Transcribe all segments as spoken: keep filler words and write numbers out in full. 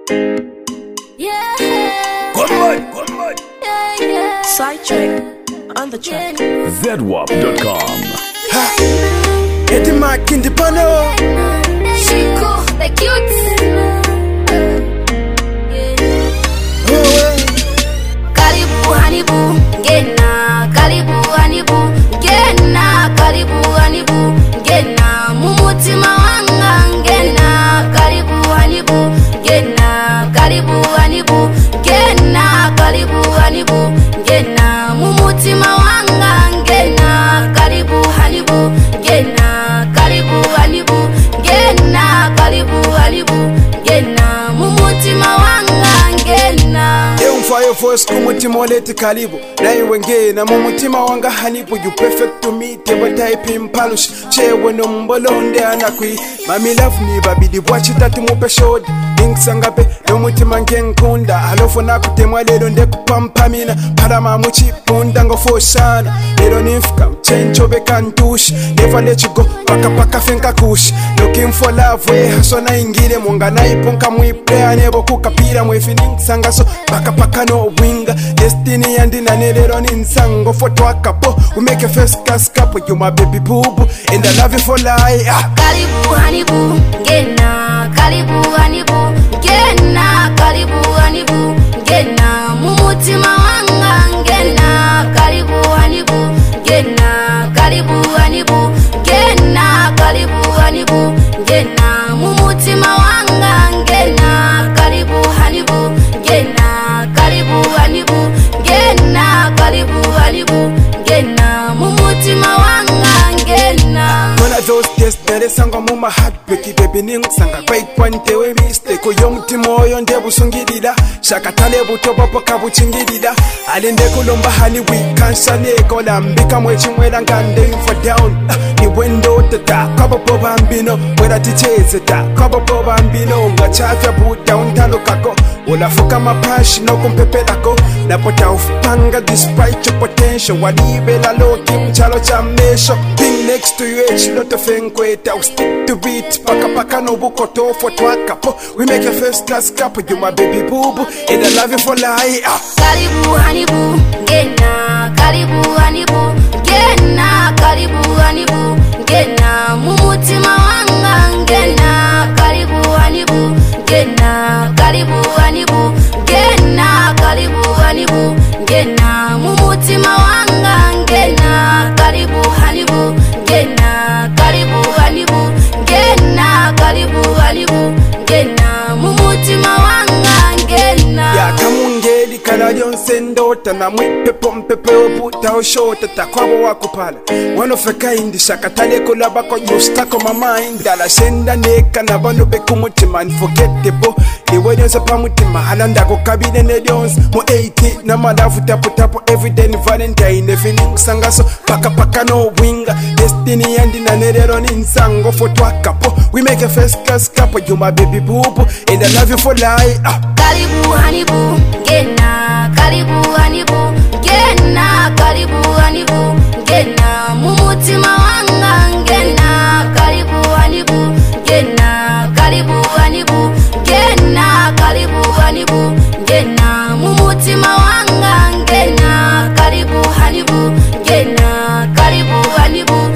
Yeah. Good boy, good boy. Yeah, yeah. Side track on the track. Z W A P dot com. Ha. Eddie Mac in the panel. Chico, the cute. Karibu hanibu, gena. Karibu hanibu, gena. Karibu hanibu, gena. Mumutima wanga, gena. Karibu hanibu, gena. Karibu hanibu, gena. Karibu hanibu, gena. Mumutima wanga, gena. Karibu hanibu, gena. Karibu hanibu, gena. Karibu hanibu, gena. Mumutima wanga, gena. Fire force kumutima walete karibu na iwe ngena mu mutima wanga hanibu. You perfect to me table type impalush chewe no mbolonde anakwi mami love ni babidi bwachi tatu mupe shod insangape no mutima ngenkunda alofo nakutemwa lero nde kupampamina parama muchipunda ngofosana lero nifika mchencho bekantush never let you go paka paka fenka kush looking for love we hasona ingire mwanga na iponka muipea nebo kukapira mwefini sangaso paka paka no winga destiny yandina nelero ninsango foto akapo we make a first cast couple you my baby boo boo and I love you for life. ah. Karibu hanibu gena. Karibu hanibu gena. Karibu hanibu gena. Mumutima wanga gena. Karibu hanibu gena. Karibu hanibu gena. Karibu hanibu gena. Mumutima wanga gena. Karibu hanibu gena. Karibu hanibu gena. Karibu hanibu gena. Mumutima wanga gena. One of those days that is sanga mu my heart breaky baby ning sanga quite one day we mistake ko yong timo yo nde busungirira shaka tale buto bopo kabuchingirira alinde kulomba hani we kansane ko lambika mwe chimwera ngande for down ni wendo tata kabo bambino wera ticheze ta kabo bambino ngachafya buta untalo kako ulafuka mapashi no kumpepelako napota ufpanga despite your potential walibela loki mchalo cha mesho being next to you each lot of enkweta we stick to beat paka paka no buko to for twakapo we make a first class couple you my baby boo boo and I love you for life. ah. Karibu hanibu gena. Karibu hanibu gena. Karibu hanibu gena. Mumutima wanga gena. Karibu hanibu gena. Karibu hanibu gena. Karibu hanibu gena. Mumutima wanga gena. Karibu hanibu gena. Karibu hanibu gena. Karibu hanibu gena. Mumutima wanga gena. ya kamungeli kala yonse ndota na mwipe pompepe obuta oshota takwabo wakupala one of a kind shakatale kulaba ko you stuck on my mind dala senda neka na bano be kumutima unforgettable the way you say pamutima halanda ko kabine ne dons mo eighty na malavu tapu tapu every day ni valentine evening sangaso paka paka no winga destiny yandina nerero ninsango for twakapo we make a first class couple you my baby boo boo and I love you for life. ah. Karibu hanibu gena. Karibu hanibu gena. Karibu hanibu gena. Mumutima wanga gena. Karibu hanibu gena. Karibu hanibu gena. Karibu hanibu gena. Mumutima wanga gena. Karibu hanibu gena. Karibu hanibu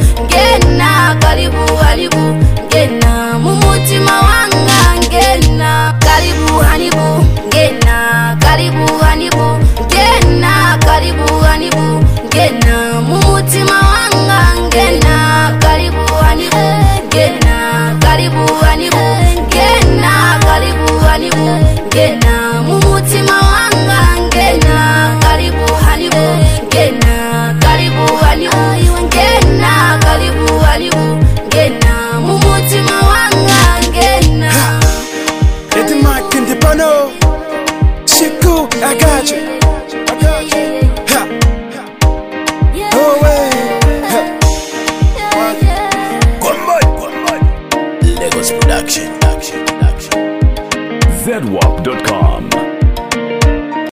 gena. Karibu hanibu gena. Mumutima wanga gena. Karibu hanibu gena. Karibu hanibu gena. Karibu hanibu gena. Mumutima